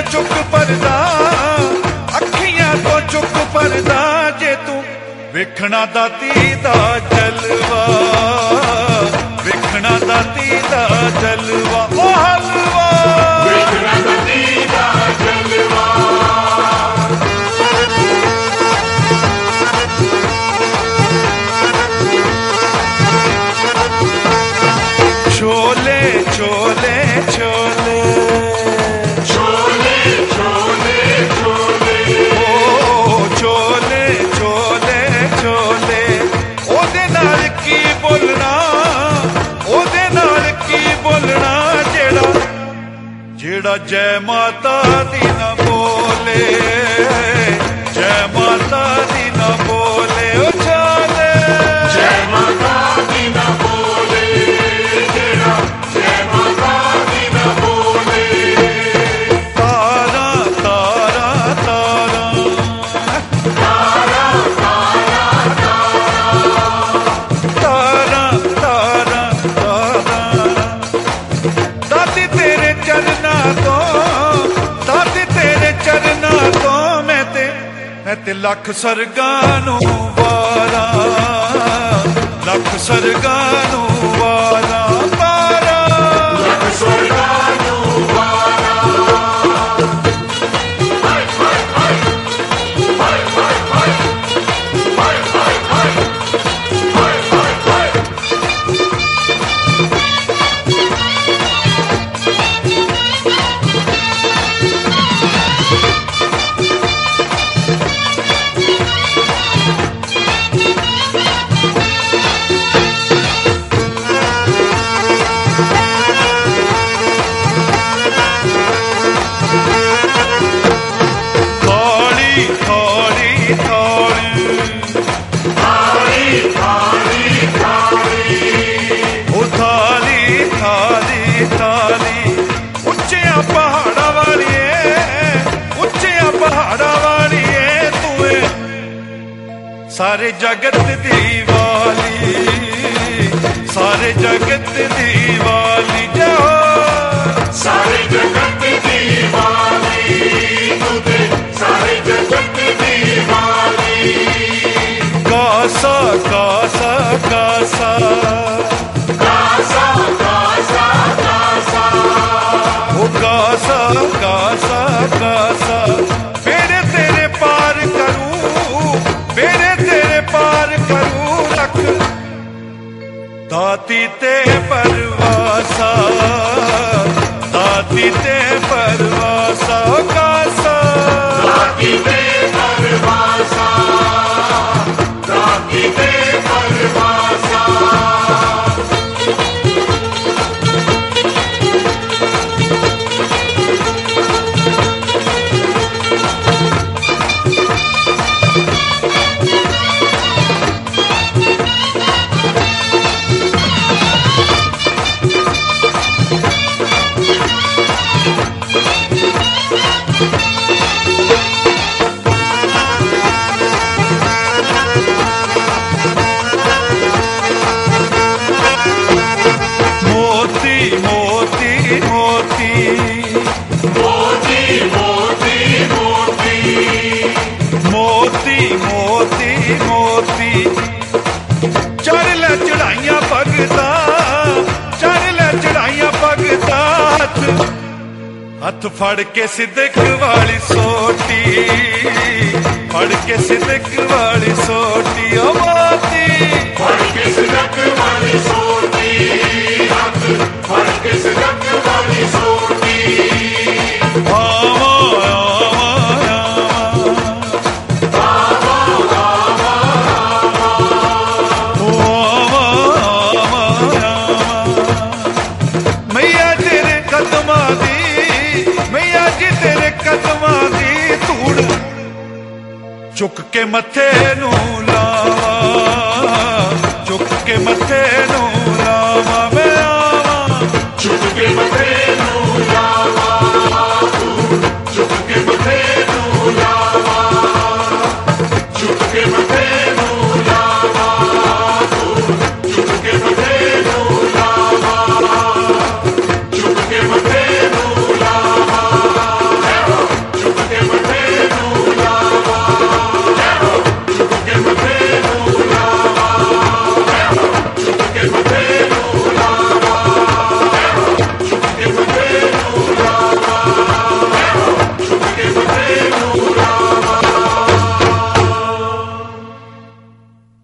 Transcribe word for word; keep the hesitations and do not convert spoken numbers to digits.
चुक परदा अखियां तो चुक परदा जे तू वेखना दाती दा जलवा वेखना दाती दा जलवा ओ हलवा वेखना दाती दा जलवा छोले छोले छोले छोले छोले छोले ओ छोले छोले छोले ओदे नाल की बोलना ओदे नाल की बोलना जेड़ा जेड़ा जय माता दी ना बोले जय माता दी ना बोले ओ छोले जय माता दी ना बोले जेड़ा जय माता दी ना बोले तारा तारा तारा तारा तारा तारा तारा दादी तेरे चरना तो दादी तेरे चरना तो मैं ते मैं ते लख सरगां नू वारा लख सरगां नू वारा वारा लख सरगां नू वारा हाय हाय हाय हाय हाय हाय हाय हाय हाय हाय हाय हाय सारे जगत दीवाली सारे जगत दीवाली जाओ सारे जगत दीवाली तुझे सारे जगत दीवाली कासा कासा कासा कासा कासा कासा ओ कासा कासा कासा मेरे तेरे पार करूं मेरे पार करूं रख दाती ते परवासा दाती ते परवासा कासा दाती ते परवासा दाती ते परवासा हथ फड़ के सिदक वाली सोटी फड़ के सिदक वाली सोटी ओ मोती फड़ के सिदक वाली सोटी हथ फड़ के सिदक वाली सोटी आवा आवा आवा आवा आवा आवा आवा मैया तेरे कदमां दी मैया जी तेरे कदमां दी धूड़ चुक के मथे नू लावा चुक के मथे नू